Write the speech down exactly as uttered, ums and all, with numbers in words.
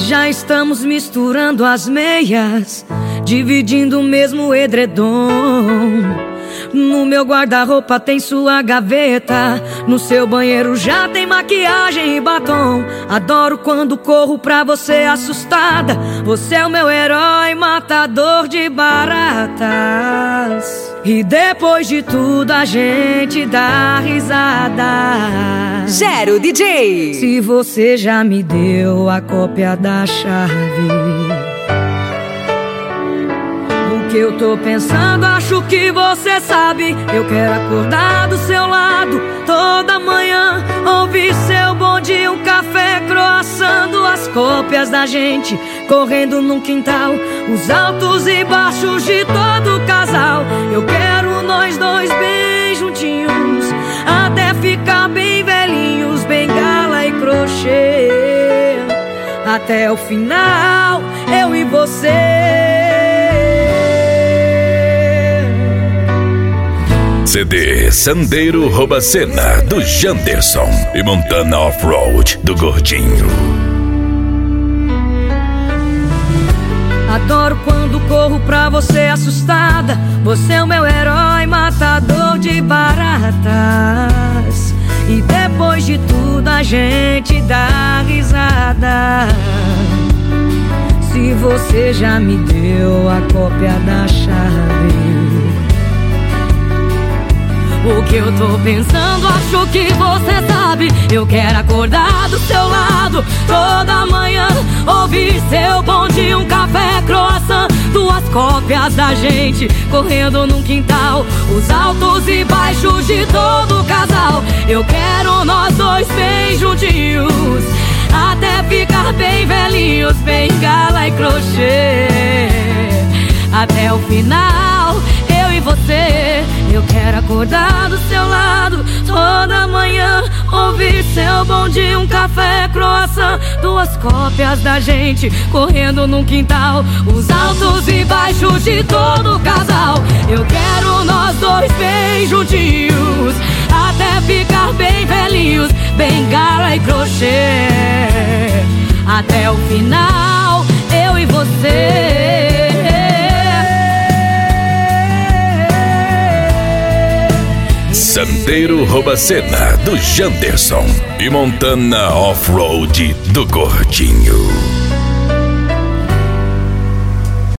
Já estamos misturando as meias, dividindo o mesmo edredom. No meu guarda-roupa tem sua gaveta, no seu banheiro já tem maquiagem e batom. Adoro quando corro pra você assustada. Você é o meu herói, matador de baratas. E depois de tudo a gente dá risada. Gero D J. Se você já me deu a cópia da chave, o que eu tô pensando, acho que você sabe. Eu quero acordar do seu lado toda manhã, ouvir seu bonde, um café, croissant, duas cópias da gente correndo num quintal, os altos e baixos de todo casal. Eu quero nós dois bem juntinhos, até ficar bem velhinhos, bengala e crochê, até o final, eu e você. C D Sandeiro Rouba Cena, do Janderson, e Montana Off-Road, do Gordinho. Adoro quando corro pra você assustada. Você é o meu herói, matador de baratas. E depois de tudo a gente dá risada. Se você já me deu a cópia da chave, o que eu tô pensando, acho que você sabe. Eu quero acordar do seu lado toda manhã, ouvir seu bonde, um café, croissant, duas cópias da gente correndo num quintal, os altos e baixos de todo casal. Eu quero nós dois bem juntinhos, até ficar bem velhinhos, bengala e crochê, até o final, eu e você. Eu quero acordar do seu lado toda manhã, ouvir seu bonde, um café, croissant, duas cópias da gente correndo num quintal, os altos e baixos de todo casal. Eu quero nós dois bem juntinhos, até ficar bem velhinhos, bengala e crochê, até o final, eu e você. Sandeiro Rouba Cena, do Janderson, e Montana Off-Road, do Gordinho.